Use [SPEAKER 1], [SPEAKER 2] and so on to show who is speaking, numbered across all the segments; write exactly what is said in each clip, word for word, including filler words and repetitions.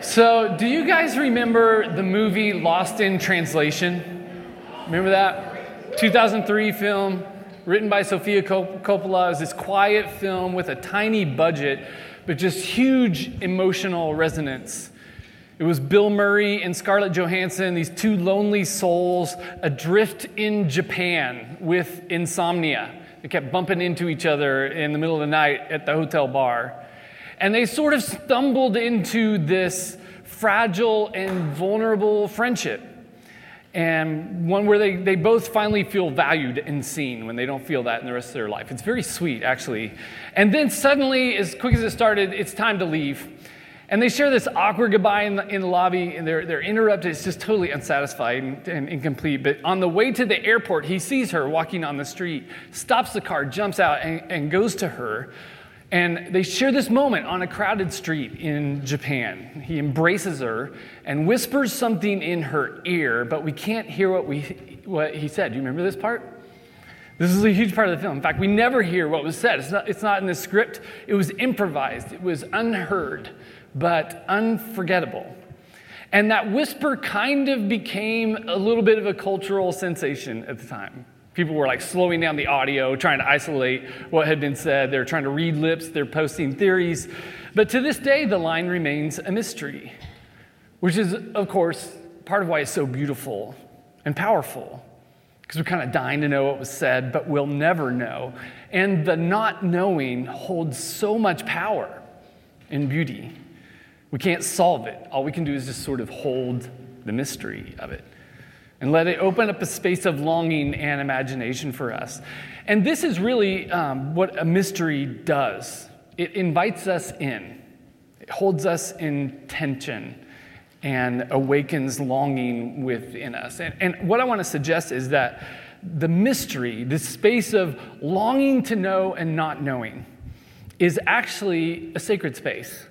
[SPEAKER 1] So, do you guys remember the movie Lost in Translation? Remember that? two thousand three film, written by Sofia Coppola. It was this quiet film with a tiny budget, but just huge emotional resonance. It was Bill Murray and Scarlett Johansson, these two lonely souls adrift in Japan with insomnia. They kept bumping into each other in the middle of the night at the hotel bar. And they sort of stumbled into this fragile and vulnerable friendship. And one where they, they both finally feel valued and seen when they don't feel that in the rest of their life. It's very sweet, actually. And then suddenly, as quick as it started, it's time to leave. And they share this awkward goodbye in the, in the lobby, and they're, they're interrupted. It's just totally unsatisfied and, and incomplete. But on the way to the airport, he sees her walking on the street, stops the car, jumps out, and, and goes to her. And they share this moment on a crowded street in Japan. He embraces her and whispers something in her ear, but we can't hear what, we, what he said. Do you remember this part? This is a huge part of the film. In fact, we never hear what was said. It's not, it's not in the script. It was improvised. It was unheard, but unforgettable. And that whisper kind of became a little bit of a cultural sensation at the time. People were like slowing down the audio, trying to isolate what had been said. They're trying to read lips. They're posting theories. But to this day, the line remains a mystery, which is, of course, part of why it's so beautiful and powerful, because we're kind of dying to know what was said, but we'll never know. And the not knowing holds so much power and beauty. We can't solve it. All we can do is just sort of hold the mystery of it and let it open up a space of longing and imagination for us. And this is really um, what a mystery does. It invites us in. It holds us in tension and awakens longing within us. And, and what I want to suggest is that the mystery, this space of longing to know and not knowing, is actually a sacred space.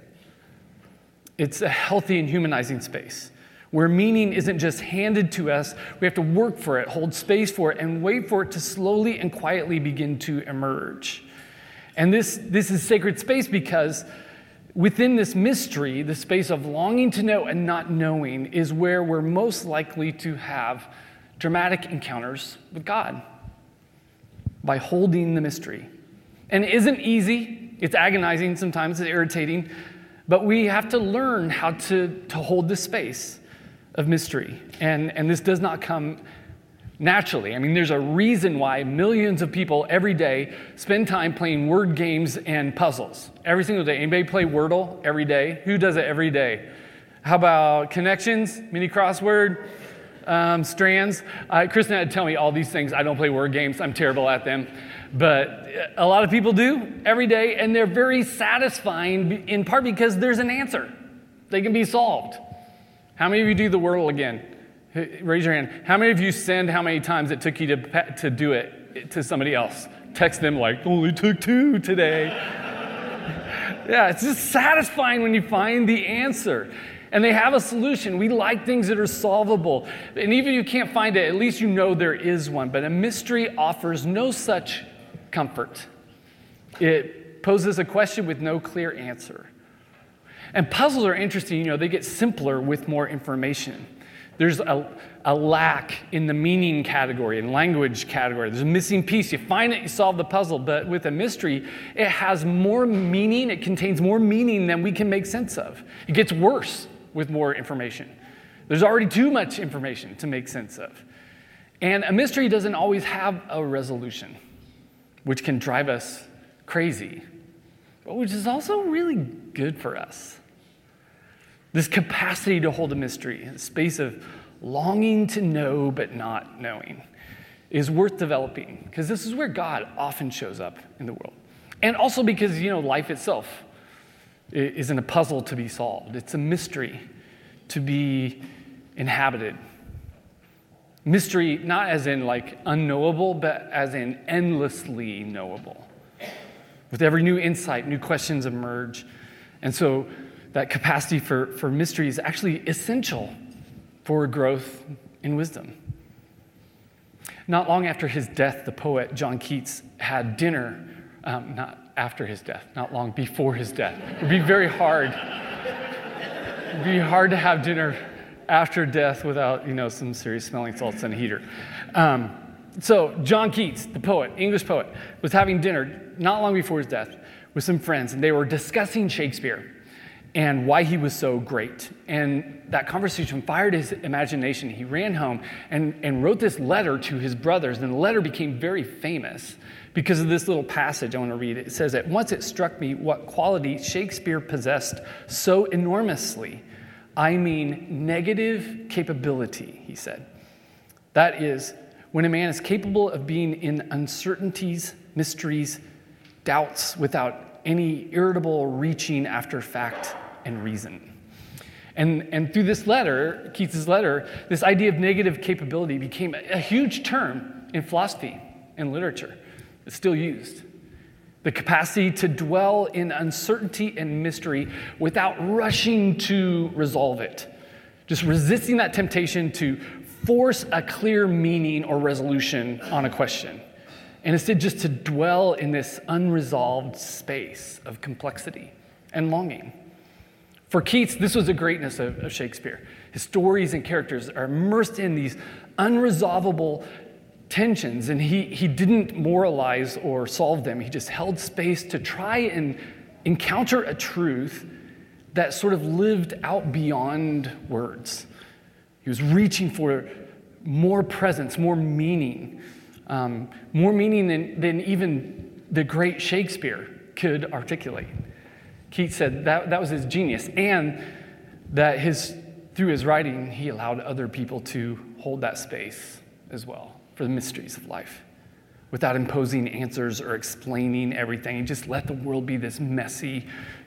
[SPEAKER 1] It's a healthy and humanizing space where meaning isn't just handed to us. We have to work for it, hold space for it, and wait for it to slowly and quietly begin to emerge. And this, this is sacred space because within this mystery, the space of longing to know and not knowing is where we're most likely to have dramatic encounters with God by holding the mystery. And it isn't easy. It's agonizing sometimes. It's irritating. But we have to learn how to, to hold this space of mystery. And, and this does not come naturally. I mean, there's a reason why millions of people every day spend time playing word games and puzzles. Every single day. Anybody play Wordle every day? Who does it every day? How about connections, mini crossword, um, strands? Uh, Kristen had to tell me all these things. I don't play word games. I'm terrible at them. But a lot of people do every day, and they're very satisfying in part because there's an answer. They can be solved. How many of you do the Wordle again? Raise your hand. How many of you send how many times it took you to, to do it to somebody else? Text them like, only took two today. Yeah, it's just satisfying when you find the answer. And they have a solution. We like things that are solvable. And even if you can't find it, at least you know there is one. But a mystery offers no such comfort. It poses a question with no clear answer. And puzzles are interesting. You know, they get simpler with more information. There's a, a lack in the meaning category and language category. There's a missing piece. You find it, you solve the puzzle. But with a mystery, it has more meaning. It contains more meaning than we can make sense of. It gets worse with more information. There's already too much information to make sense of. And a mystery doesn't always have a resolution, which can drive us crazy, but which is also really good for us. This capacity to hold a mystery, a space of longing to know but not knowing, is worth developing because this is where God often shows up in the world. And also because, you know, life itself isn't a puzzle to be solved. It's a mystery to be inhabited. Mystery, not as in like unknowable, but as in endlessly knowable. With every new insight, new questions emerge. And so that capacity for, for mystery is actually essential for growth in wisdom. Not long after his death, the poet John Keats had dinner, um, not after his death, not long before his death. It would be very hard. It'd be hard to have dinner after death without, you know, some serious smelling salts and a heater. Um, so John Keats, the poet, English poet, was having dinner not long before his death with some friends, and they were discussing Shakespeare and why he was so great. And that conversation fired his imagination. He ran home and, and wrote this letter to his brothers, and the letter became very famous because of this little passage I want to read. It says, "At once it struck me what quality Shakespeare possessed so enormously. I mean negative capability," he said. "That is, when a man is capable of being in uncertainties, mysteries, doubts without any irritable reaching after fact and reason." And, and through this letter, Keats' letter, this idea of negative capability became a, a huge term in philosophy and literature. It's still used. The capacity to dwell in uncertainty and mystery without rushing to resolve it. Just resisting that temptation to force a clear meaning or resolution on a question. And instead just to dwell in this unresolved space of complexity and longing. For Keats, this was the greatness of, of Shakespeare. His stories and characters are immersed in these unresolvable tensions, and he, he didn't moralize or solve them. He just held space to try and encounter a truth that sort of lived out beyond words. He was reaching for more presence, more meaning, um, more meaning than, than even the great Shakespeare could articulate. Keats said that, that was his genius, and that his through his writing, he allowed other people to hold that space as well for the mysteries of life without imposing answers or explaining everything. He just let the world be this messy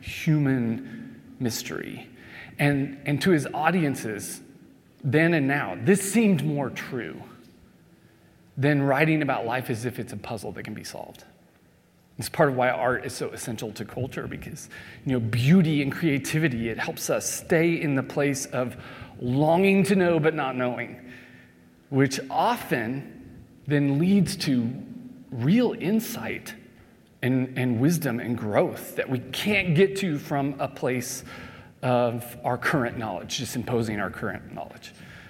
[SPEAKER 1] human mystery. And, and to his audiences, then and now, this seemed more true than writing about life as if it's a puzzle that can be solved. It's part of why art is so essential to culture, because, you know, beauty and creativity, it helps us stay in the place of longing to know but not knowing, which often then leads to real insight and, and wisdom and growth that we can't get to from a place of our current knowledge, just imposing our current knowledge.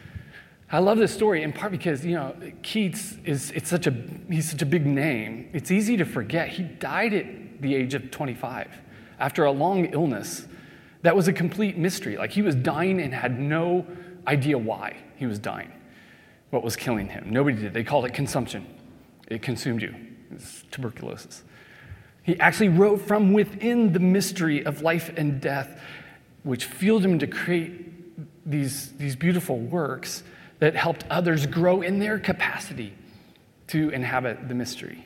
[SPEAKER 1] I love this story in part because, you know, Keats is, it's such a, he's such a big name. It's easy to forget. He died at the age of twenty-five after a long illness. That was a complete mystery. Like, he was dying and had no idea why he was dying, what was killing him. Nobody did. They called it consumption. It consumed you. It's tuberculosis. He actually wrote from within the mystery of life and death, which fueled him to create these, these beautiful works that helped others grow in their capacity to inhabit the mystery.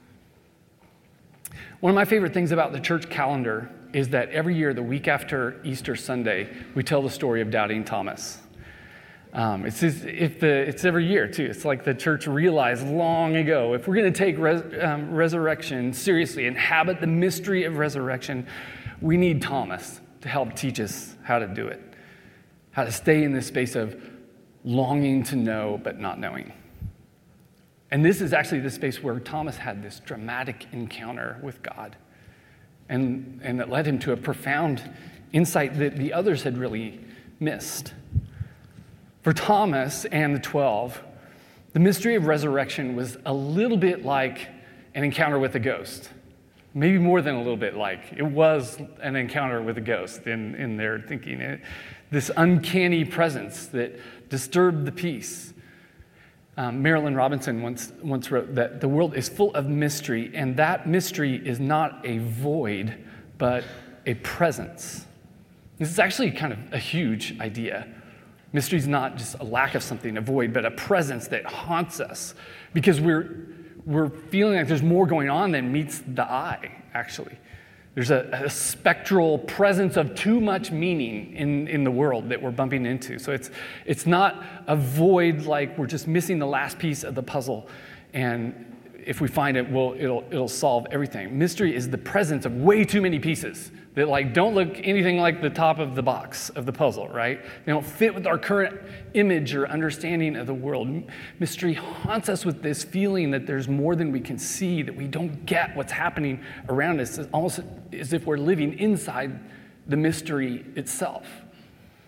[SPEAKER 1] One of my favorite things about the church calendar is that every year, the week after Easter Sunday, we tell the story of Doubting Thomas. Um, it's, just, if the, it's every year, too. It's like the church realized long ago, if we're going to take res, um, resurrection seriously, inhabit the mystery of resurrection, we need Thomas to help teach us how to do it, how to stay in this space of longing to know but not knowing. And this is actually the space where Thomas had this dramatic encounter with God, and, and that led him to a profound insight that the others had really missed. For Thomas and the twelve, the mystery of resurrection was a little bit like an encounter with a ghost. Maybe more than a little bit like. It was an encounter with a ghost in, in their thinking. It, this uncanny presence that disturbed the peace. Um, Marilyn Robinson once, once wrote that the world is full of mystery, and that mystery is not a void, but a presence. This is actually kind of a huge idea. Mystery is not just a lack of something, a void, but a presence that haunts us because we're we're feeling like there's more going on than meets the eye, actually. There's a, a spectral presence of too much meaning in, in the world that we're bumping into. So it's it's not a void like we're just missing the last piece of the puzzle, and if we find it, well, it'll it'll solve everything. Mystery is the presence of way too many pieces that like don't look anything like the top of the box of the puzzle, right? They don't fit with our current image or understanding of the world. Mystery haunts us with this feeling that there's more than we can see, that we don't get what's happening around us. It's almost as if we're living inside the mystery itself.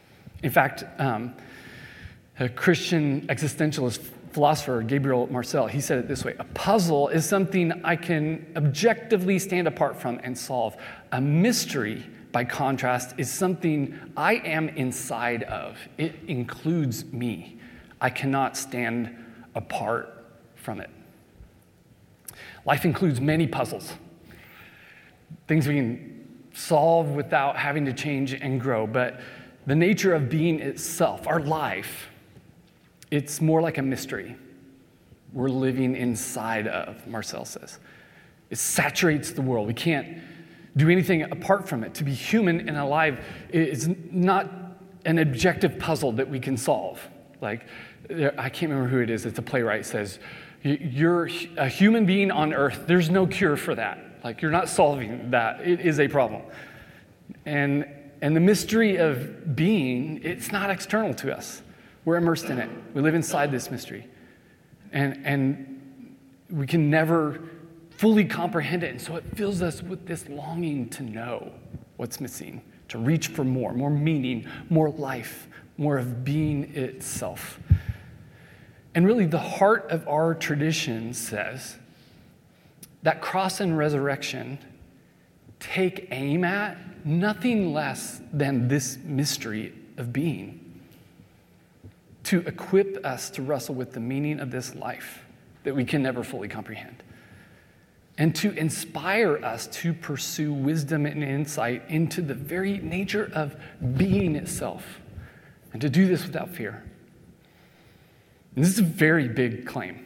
[SPEAKER 1] In fact, um, a Christian existentialist philosopher, Gabriel Marcel, he said it this way: a puzzle is something I can objectively stand apart from and solve. A mystery, by contrast, is something I am inside of. It includes me. I cannot stand apart from it. Life includes many puzzles, things we can solve without having to change and grow, but the nature of being itself, our life, it's more like a mystery we're living inside of, Marcel says. It saturates the world. We can't do anything apart from it. To be human and alive is not an objective puzzle that we can solve. Like, I can't remember who it is. It's a playwright says, you're a human being on earth. There's no cure for that. Like, you're not solving that. It is a problem. And, and the mystery of being, it's not external to us. We're immersed in it. We live inside this mystery. And, and we can never fully comprehend it. And so it fills us with this longing to know what's missing, to reach for more, more meaning, more life, more of being itself. And really, the heart of our tradition says that cross and resurrection take aim at nothing less than this mystery of being, to equip us to wrestle with the meaning of this life that we can never fully comprehend, and to inspire us to pursue wisdom and insight into the very nature of being itself, and to do this without fear. And this is a very big claim.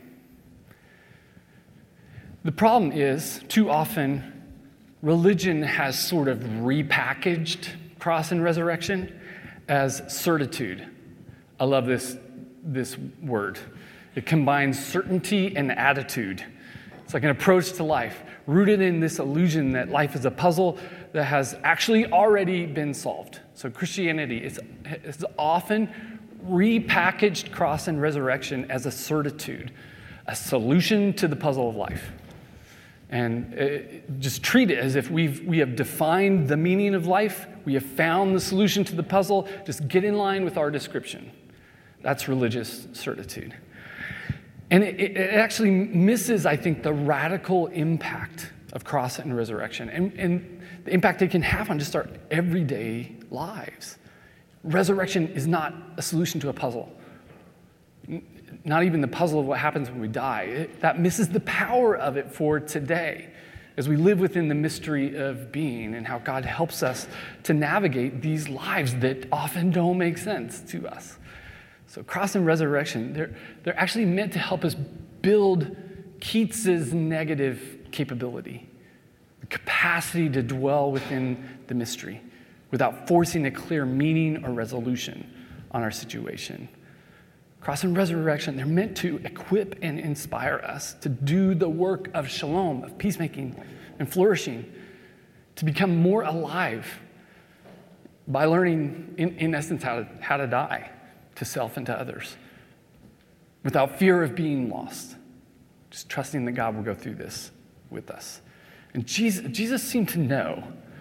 [SPEAKER 1] The problem is, too often, religion has sort of repackaged cross and resurrection as certitude. I love this, this word. It combines certainty and attitude. It's like an approach to life, rooted in this illusion that life is a puzzle that has actually already been solved. So Christianity is, is often repackaged cross and resurrection as a certitude, a solution to the puzzle of life. And it, just treat it as if we've, we have defined the meaning of life, we have found the solution to the puzzle, just get in line with our description. That's religious certitude. And it, it actually misses, I think, the radical impact of cross and resurrection and, and the impact it can have on just our everyday lives. Resurrection is not a solution to a puzzle. Not even the puzzle of what happens when we die. It, that misses the power of it for today as we live within the mystery of being and how God helps us to navigate these lives that often don't make sense to us. So cross and resurrection, they're, they're actually meant to help us build Keats's negative capability, the capacity to dwell within the mystery without forcing a clear meaning or resolution on our situation. Cross and resurrection, they're meant to equip and inspire us to do the work of shalom, of peacemaking and flourishing, to become more alive by learning, in, in essence, how to, how to die to self and to others without fear of being lost, just trusting that God will go through this with us. And Jesus, Jesus seemed to know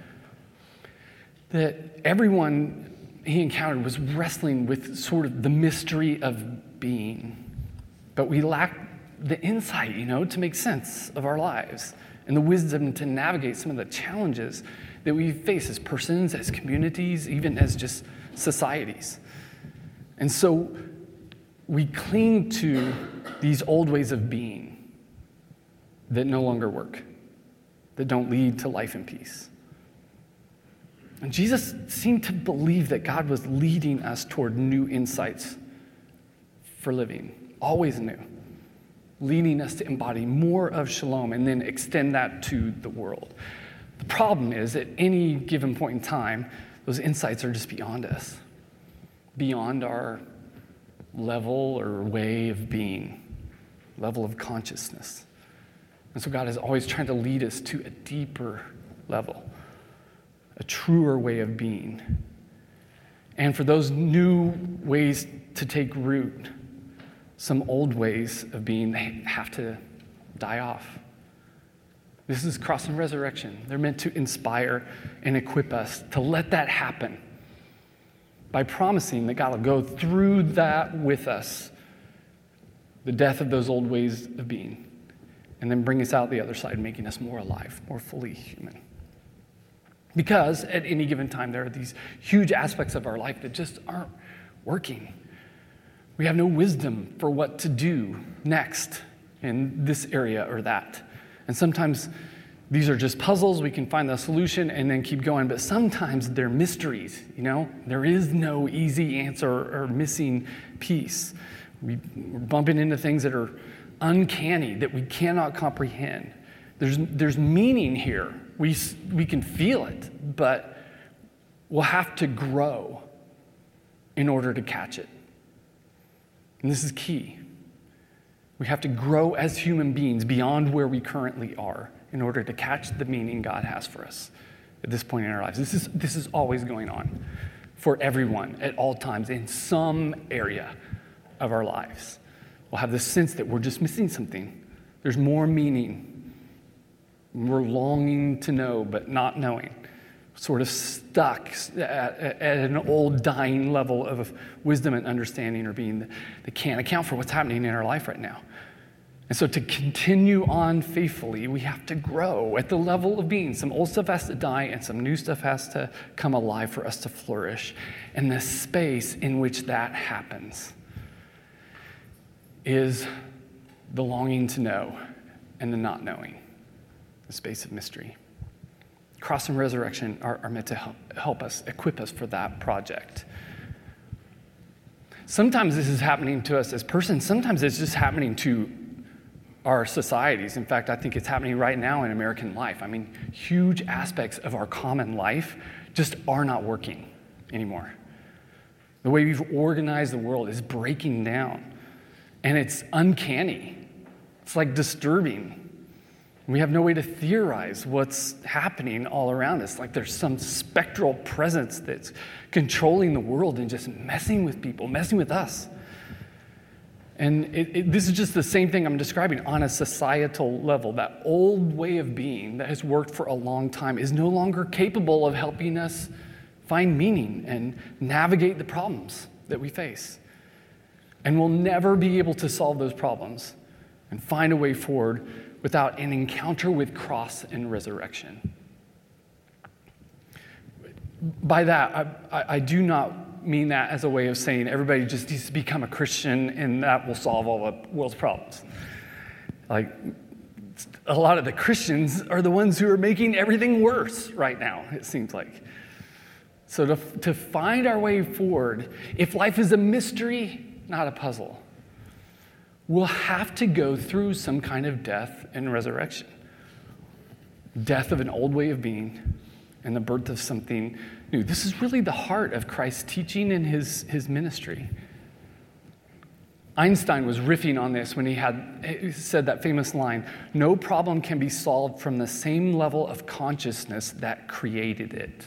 [SPEAKER 1] that everyone he encountered was wrestling with sort of the mystery of being. But we lack the insight, you know, to make sense of our lives and the wisdom to navigate some of the challenges that we face as persons, as communities, even as just societies. And so we cling to these old ways of being that no longer work, that don't lead to life and peace. And Jesus seemed to believe that God was leading us toward new insights for living, always new, leading us to embody more of shalom and then extend that to the world. The problem is, at any given point in time, those insights are just beyond us, beyond our level or way of being, level of consciousness. And so God is always trying to lead us to a deeper level, a truer way of being. And for those new ways to take root, some old ways of being, they have to die off. This is cross and resurrection. They're meant to inspire and equip us to let that happen. by promising that God will go through that with us, the death of those old ways of being, and then bring us out the other side, making us more alive, more fully human. Because at any given time, there are these huge aspects of our life that just aren't working. We have no wisdom for what to do next in this area or that. And sometimes these are just puzzles. We can find the solution and then keep going. But sometimes they're mysteries, you know? There is no easy answer or missing piece. We, we're bumping into things that are uncanny, that we cannot comprehend. There's, there's meaning here. We, we can feel it, but we'll have to grow in order to catch it. And this is key. We have to grow as human beings beyond where we currently are in order to catch the meaning God has for us at this point in our lives. This is, this is always going on for everyone at all times in some area of our lives. We'll have this sense that we're just missing something. There's more meaning. We're longing to know, but not knowing. Sort of stuck at, at an old dying level of wisdom and understanding or being that, that can't account for what's happening in our life right now. And so to continue on faithfully, we have to grow at the level of being. Some old stuff has to die and some new stuff has to come alive for us to flourish. And the space in which that happens is the longing to know and the not knowing, the space of mystery. Cross and resurrection are, are meant to help, help us, equip us for that project. Sometimes this is happening to us as persons. Sometimes it's just happening to our societies. In fact, I think it's happening right now in American life. I mean, huge aspects of our common life just are not working anymore. The way we've organized the world is breaking down, and it's uncanny. It's like disturbing. We have no way to theorize what's happening all around us. Like there's some spectral presence that's controlling the world and just messing with people, messing with us. And it, it, this is just the same thing I'm describing on a societal level. That old way of being that has worked for a long time is no longer capable of helping us find meaning and navigate the problems that we face. And we'll never be able to solve those problems and find a way forward without an encounter with cross and resurrection. By that, I, I, I do not mean that as a way of saying everybody just needs to become a Christian and that will solve all the world's problems. Like, a lot of the Christians are the ones who are making everything worse right now, it seems like. So to, to find our way forward, if life is a mystery, not a puzzle, we'll have to go through some kind of death and resurrection. Death of an old way of being and the birth of something new. This is really the heart of Christ's teaching and his, his ministry. Einstein was riffing on this when he had he said that famous line, "No problem can be solved from the same level of consciousness that created it."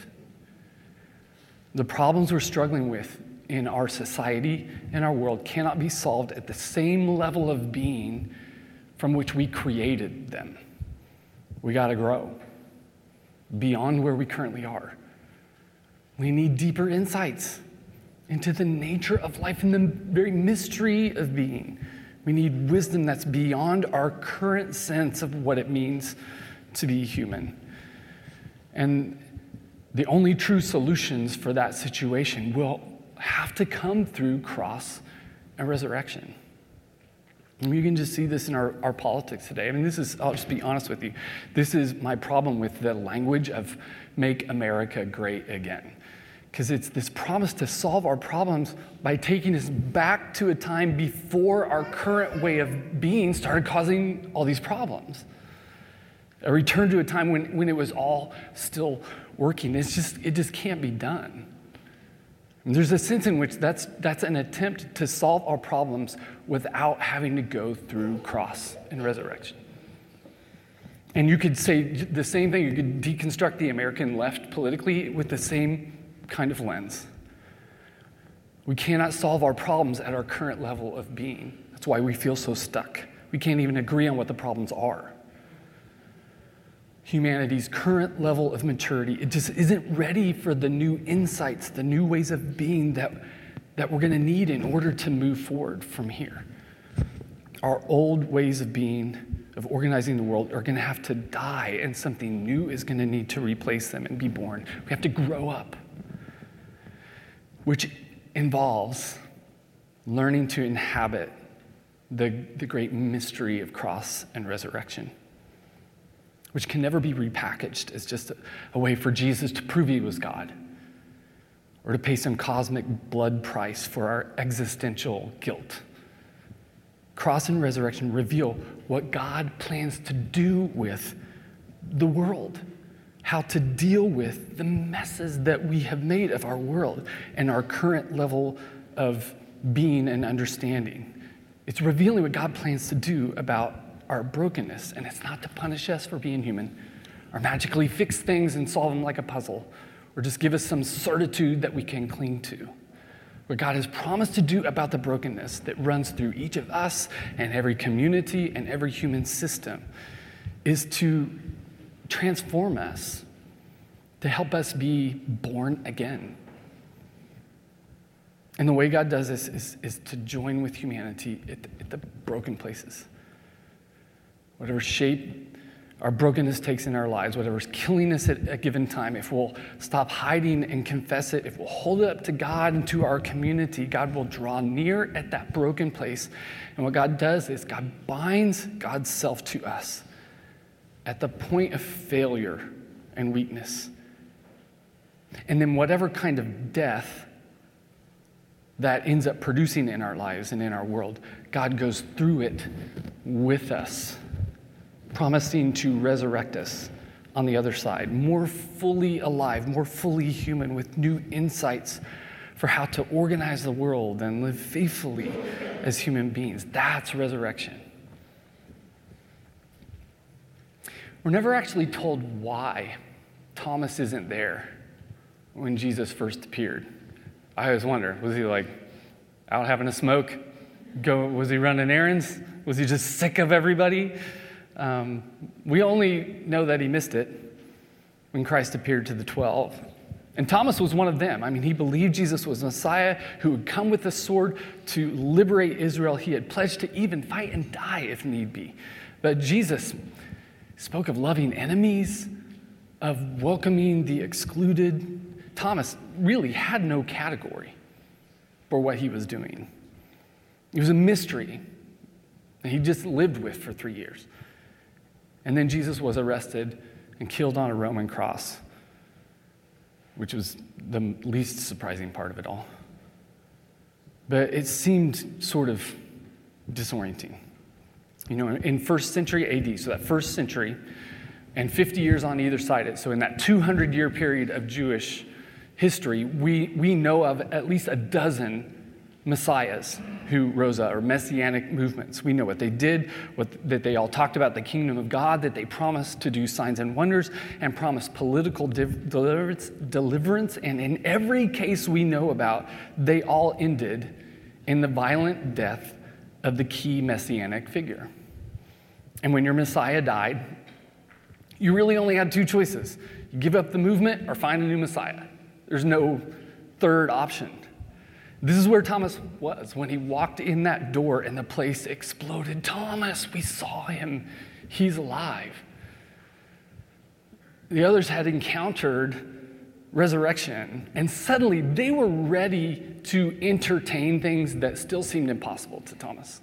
[SPEAKER 1] The problems we're struggling with in our society and our world cannot be solved at the same level of being from which we created them. We got to grow beyond where we currently are. We need deeper insights into the nature of life and the very mystery of being. We need wisdom that's beyond our current sense of what it means to be human. And the only true solutions for that situation will have to come through cross and resurrection. And you can just see this in our, our politics today. I mean, this is, I'll just be honest with you, this is my problem with the language of make America great again. Because it's this promise to solve our problems by taking us back to a time before our current way of being started causing all these problems. A return to a time when, when it was all still working. It's just, it just can't be done. And there's a sense in which that's, that's an attempt to solve our problems without having to go through cross and resurrection. And you could say the same thing. You could deconstruct the American left politically with the same kind of lens. We cannot solve our problems at our current level of being. That's why we feel so stuck. We can't even agree on what the problems are. humanity's current level of maturity. It just isn't ready for the new insights, the new ways of being that, that we're going to need in order to move forward from here. Our old ways of being, of organizing the world, are going to have to die, and something new is going to need to replace them and be born. We have to grow up, which involves learning to inhabit the, the great mystery of cross and resurrection, which can never be repackaged as just a, a way for Jesus to prove he was God or to pay some cosmic blood price for our existential guilt. Cross and resurrection reveal what God plans to do with the world, how to deal with the messes that we have made of our world and our current level of being and understanding. It's revealing what God plans to do about our brokenness, and it's not to punish us for being human or magically fix things and solve them like a puzzle or just give us some certitude that we can cling to. What God has promised to do about the brokenness that runs through each of us and every community and every human system is to transform us, to help us be born again. And the way God does this is, is to join with humanity at, at the broken places. Whatever shape our brokenness takes in our lives, whatever's killing us at a given time, if we'll stop hiding and confess it, if we'll hold it up to God and to our community, God will draw near at that broken place. And what God does is God binds God's self to us at the point of failure and weakness. And then whatever kind of death that ends up producing in our lives and in our world, God goes through it with us, promising to resurrect us on the other side, more fully alive, more fully human, with new insights for how to organize the world and live faithfully as human beings. That's resurrection. We're never actually told why Thomas isn't there when Jesus first appeared. I always wonder, was he like out having a smoke? Go, was he running errands? Was he just sick of everybody? Um, we only know that he missed it when Christ appeared to the twelve. And Thomas was one of them. I mean, he believed Jesus was Messiah who would come with a sword to liberate Israel. He had pledged to even fight and die if need be. But Jesus spoke of loving enemies, of welcoming the excluded. Thomas really had no category for what he was doing. It was a mystery that he just lived with for three years. And then Jesus was arrested and killed on a Roman cross, which was the least surprising part of it all. But it seemed sort of disorienting. You know, in first century A D, so that first century, and fifty years on either side, so in that two hundred year period of Jewish history, we, we know of at least a dozen messiahs who rose up, or messianic movements. We know what they did, what, that they all talked about the kingdom of God, that they promised to do signs and wonders, and promised political div- deliverance, deliverance. And in every case we know about, they all ended in the violent death of the key messianic figure. And when your Messiah died, you really only had two choices. You give up the movement or find a new Messiah. There's no third option. This is where Thomas was when he walked in that door and the place exploded. Thomas, we saw him. He's alive. The others had encountered resurrection, and suddenly they were ready to entertain things that still seemed impossible to Thomas.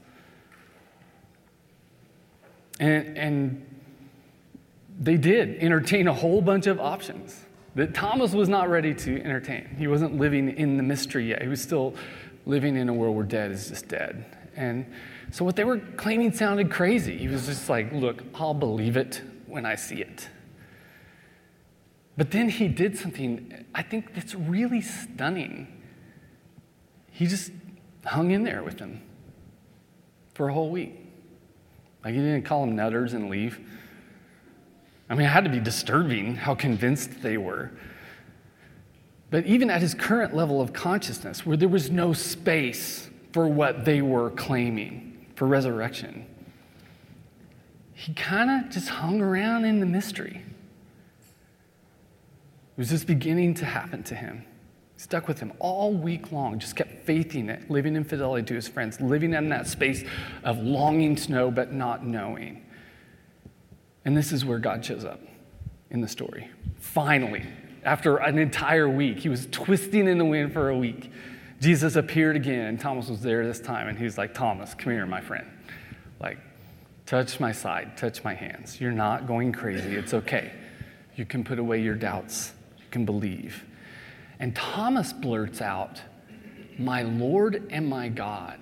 [SPEAKER 1] And, and they did entertain a whole bunch of options that Thomas was not ready to entertain. He wasn't living in the mystery yet. He was still living in a world where dead is just dead. And so what they were claiming sounded crazy. He was just like, look, I'll believe it when I see it. But then he did something I think that's really stunning. He just hung in there with them for a whole week. Like, he didn't call them nutters and leave. I mean, it had to be disturbing how convinced they were. But even at his current level of consciousness, where there was no space for what they were claiming for resurrection, he kind of just hung around in the mystery. It was just beginning to happen to him. He stuck with him all week long, just kept faithing it, living in fidelity to his friends, living in that space of longing to know but not knowing. And this is where God shows up in the story. Finally, after an entire week, he was twisting in the wind for a week. Jesus appeared again. Thomas was there this time, and he was like, Thomas, come here, my friend. Like, touch my side, touch my hands. You're not going crazy. It's okay. You can put away your doubts. You can believe. And Thomas blurts out, my Lord and my God,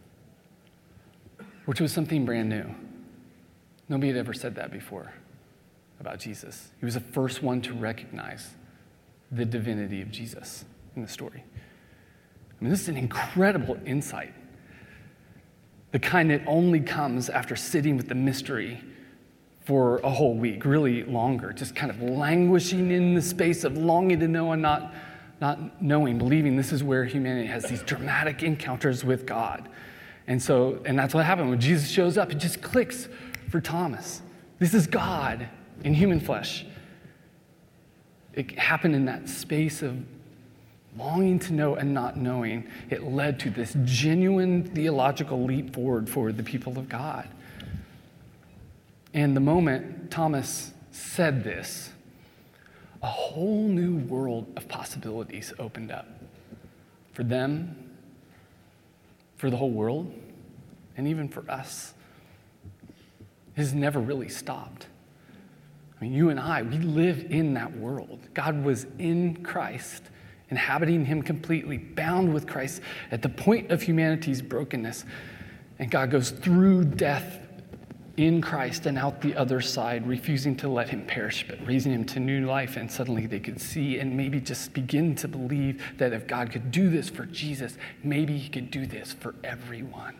[SPEAKER 1] which was something brand new. Nobody had ever said that before about Jesus. He was the first one to recognize the divinity of Jesus in the story. I mean, this is an incredible insight. The kind that only comes after sitting with the mystery for a whole week, really longer, just kind of languishing in the space of longing to know and not, not knowing, believing this is where humanity has these dramatic encounters with God. And so, and that's what happened. When Jesus shows up, it just clicks for Thomas. This is God in human flesh. It happened in that space of longing to know and not knowing. It led to this genuine theological leap forward for the people of God. And the moment Thomas said this, a whole new world of possibilities opened up for them, for the whole world, and even for us. It has never really stopped. I mean, you and I, we live in that world. God was in Christ, inhabiting him completely, bound with Christ at the point of humanity's brokenness. And God goes through death in Christ and out the other side, refusing to let him perish, but raising him to new life. And suddenly they could see and maybe just begin to believe that if God could do this for Jesus, maybe he could do this for everyone.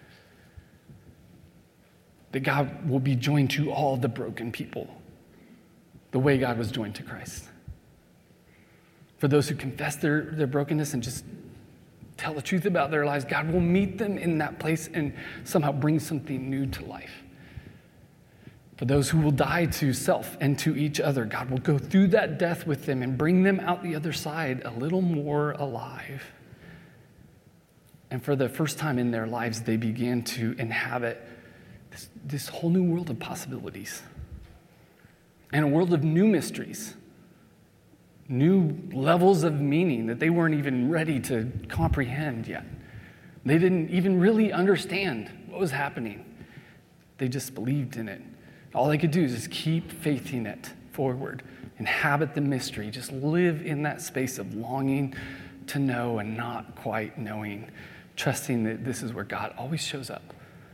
[SPEAKER 1] That God will be joined to all the broken people, the way God was joined to Christ. For those who confess their, their brokenness and just tell the truth about their lives, God will meet them in that place and somehow bring something new to life. For those who will die to self and to each other, God will go through that death with them and bring them out the other side a little more alive. And for the first time in their lives, they began to inhabit this, this whole new world of possibilities and a world of new mysteries, new levels of meaning that they weren't even ready to comprehend yet. They didn't even really understand what was happening. They just believed in it. All they could do is just keep faithing it forward, inhabit the mystery, just live in that space of longing to know and not quite knowing, trusting that this is where God always shows up.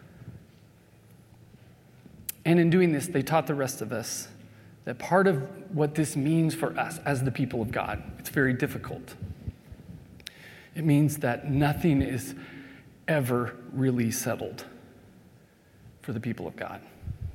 [SPEAKER 1] And in doing this, they taught the rest of us that part of what this means for us as the people of God, it's very difficult. It means that nothing is ever really settled for the people of God.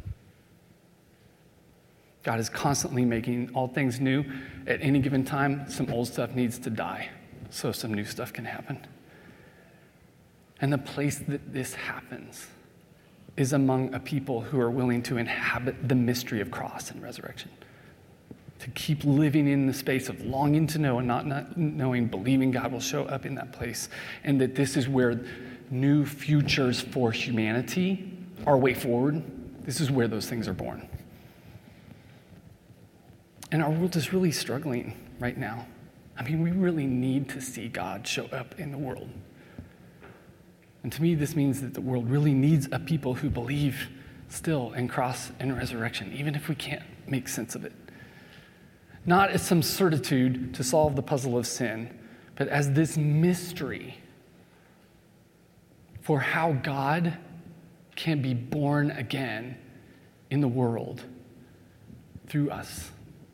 [SPEAKER 1] God is constantly making all things new. At any given time, some old stuff needs to die so some new stuff can happen. And the place that this happens is among a people who are willing to inhabit the mystery of cross and resurrection, to keep living in the space of longing to know and not, not knowing, believing God will show up in that place, and that this is where new futures for humanity, our way forward, this is where those things are born. And our world is really struggling right now. I mean, we really need to see God show up in the world. And to me, this means that the world really needs a people who believe still in cross and resurrection, even if we can't make sense of it. Not as some certitude to solve the puzzle of sin, but as this mystery for how God can be born again in the world through us.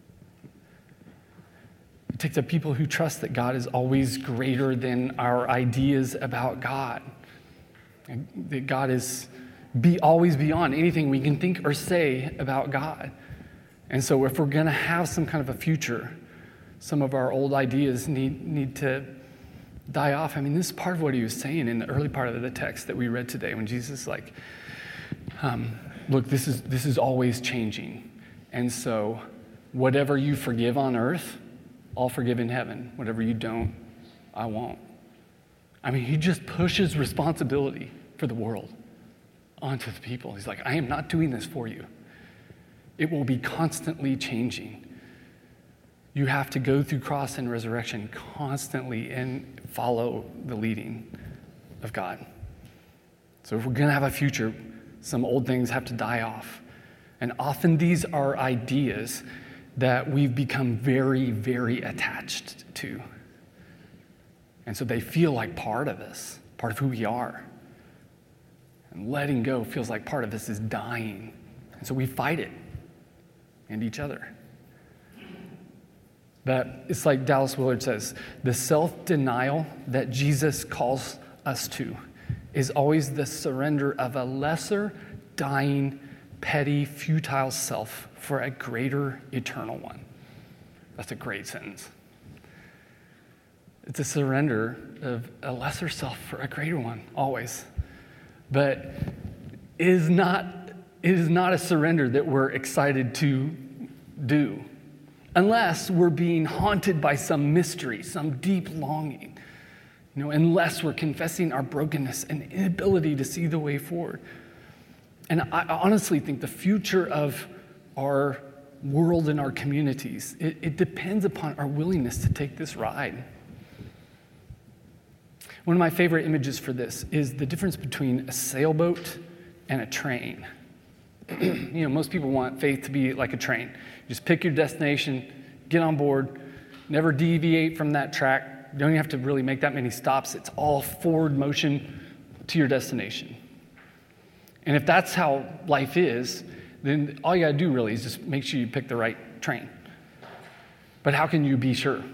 [SPEAKER 1] It takes a people who trust that God is always greater than our ideas about God. And that God is be always beyond anything we can think or say about God. And so if we're going to have some kind of a future, some of our old ideas need, need to die off. I mean, this is part of what he was saying in the early part of the text that we read today when Jesus is like, um, look, this is, this is always changing. And so whatever you forgive on earth I'll forgive in heaven. Whatever you don't, I won't. I mean, he just pushes responsibility for the world onto the people. He's like, I am not doing this for you. It will be constantly changing. You have to go through cross and resurrection constantly and follow the leading of God. So if we're going to have a future, some old things have to die off. And often these are ideas that we've become very, very attached to. And so they feel like part of us, part of who we are. And letting go feels like part of us is dying. And so we fight it and each other. But it's like Dallas Willard says, the self-denial that Jesus calls us to is always the surrender of a lesser, dying, petty, futile self for a greater, eternal one. That's a great sentence. It's a surrender of a lesser self for a greater one, always. But it is not, it is not a surrender that we're excited to do, unless we're being haunted by some mystery, some deep longing. You know, unless we're confessing our brokenness and inability to see the way forward. And I honestly think the future of our world and our communities, it, it depends upon our willingness to take this ride. One of my favorite images for this is the difference between a sailboat and a train. You know, most people want faith to be like a train. You just pick your destination, get on board, never deviate from that track. You don't even have to really make that many stops. It's all forward motion to your destination. And if that's how life is, then all you gotta do really is just make sure you pick the right train. But how can you be sure?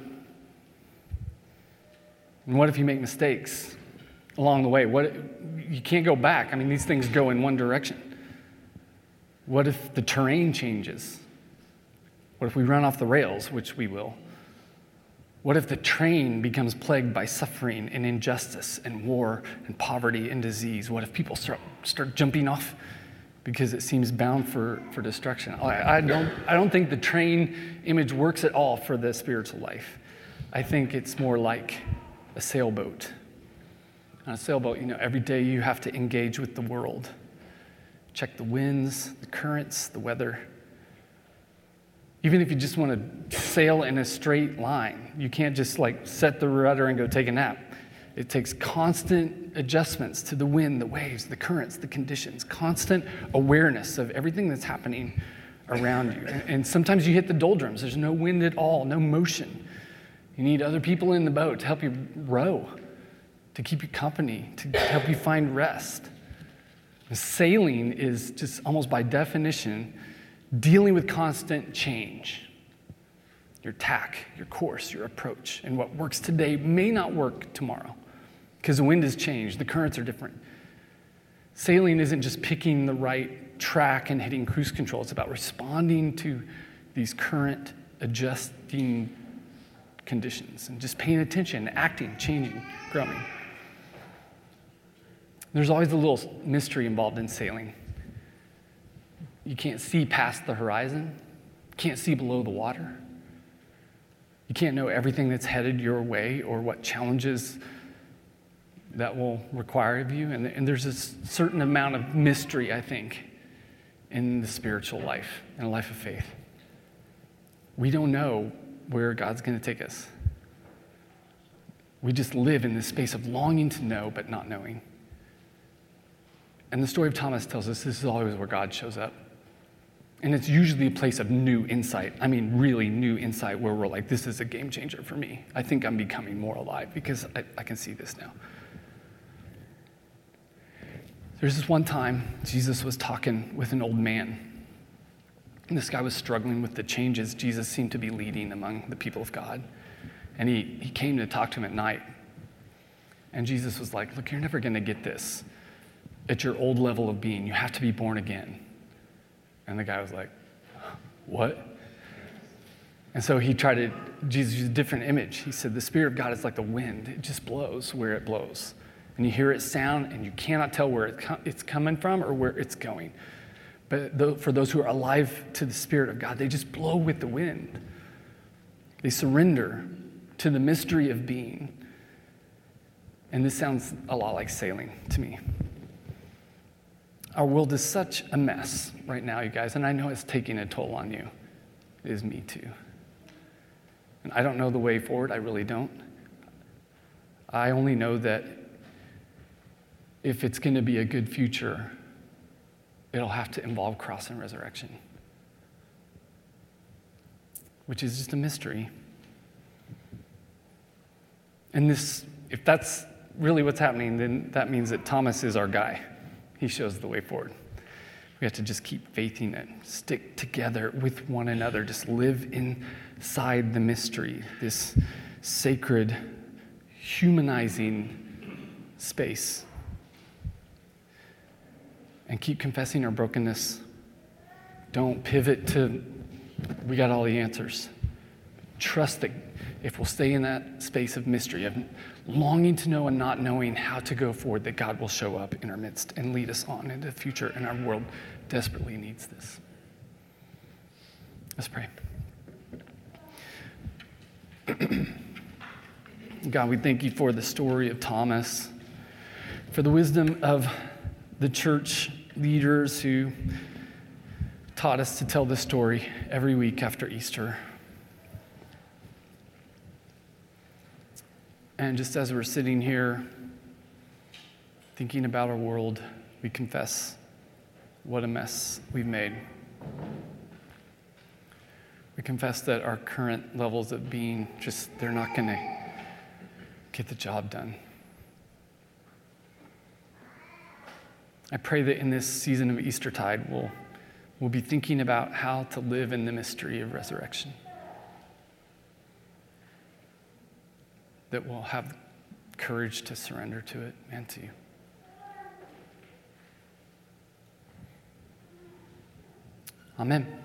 [SPEAKER 1] And what if you make mistakes along the way? What, you can't go back. I mean, these things go in one direction. What if the terrain changes? What if we run off the rails, which we will? What if the train becomes plagued by suffering and injustice and war and poverty and disease? What if people start, start jumping off because it seems bound for, for destruction? I, I, don't, I don't think the train image works at all for the spiritual life. I think it's more like a sailboat. On a sailboat, you know, every day you have to engage with the world. Check the winds, the currents, the weather. Even if you just want to sail in a straight line, you can't just like set the rudder and go take a nap. It takes constant adjustments to the wind, the waves, the currents, the conditions, constant awareness of everything that's happening around you. And sometimes you hit the doldrums. There's no wind at all, no motion. You need other people in the boat to help you row, to keep you company, to help you find rest. And sailing is just almost by definition dealing with constant change. Your tack, your course, your approach, and what works today may not work tomorrow because the wind has changed, the currents are different. Sailing isn't just picking the right track and hitting cruise control. It's about responding to these current, adjusting conditions and just paying attention, acting, changing, growing. There's always a little mystery involved in sailing. You can't see past the horizon. You can't see below the water. You can't know everything that's headed your way or what challenges that will require of you. And, and there's a certain amount of mystery, I think, in the spiritual life, in a life of faith. We don't know where God's going to take us. We just live in this space of longing to know but not knowing. And the story of Thomas tells us this is always where God shows up. And it's usually a place of new insight. I mean, really new insight where we're like, this is a game changer for me. I think I'm becoming more alive because I, I can see this now. There's this one time Jesus was talking with an old man. And this guy was struggling with the changes Jesus seemed to be leading among the people of God. And he, he came to talk to him at night. And Jesus was like, look, you're never going to get this at your old level of being. You have to be born again. And the guy was like, what? And so he tried to, Jesus used a different image. He said, the Spirit of God is like the wind. It just blows where it blows. And you hear it sound, and you cannot tell where it's coming from or where it's going. But for those who are alive to the Spirit of God, they just blow with the wind. They surrender to the mystery of being. And this sounds a lot like sailing to me. Our world is such a mess right now, you guys, and I know it's taking a toll on you. It is me too. And I don't know the way forward, I really don't. I only know that if it's going to be a good future, it'll have to involve cross and resurrection, which is just a mystery. And this, if that's really what's happening, then that means that Thomas is our guy. He shows the way forward. We have to just keep faithing it, stick together with one another, just live inside the mystery, this sacred, humanizing space. And keep confessing our brokenness. Don't pivot to, we got all the answers. Trust that if we'll stay in that space of mystery, of longing to know and not knowing how to go forward, that God will show up in our midst and lead us on into the future, and our world desperately needs this. Let's pray. God, we thank you for the story of Thomas, for the wisdom of the church leaders who taught us to tell this story every week after Easter. And just as we're sitting here thinking about our world, we confess what a mess we've made. We confess that our current levels of being, just, they're not going to get the job done. I pray that in this season of Eastertide, we'll, we'll be thinking about how to live in the mystery of resurrection. That we'll have courage to surrender to it and to you. Amen.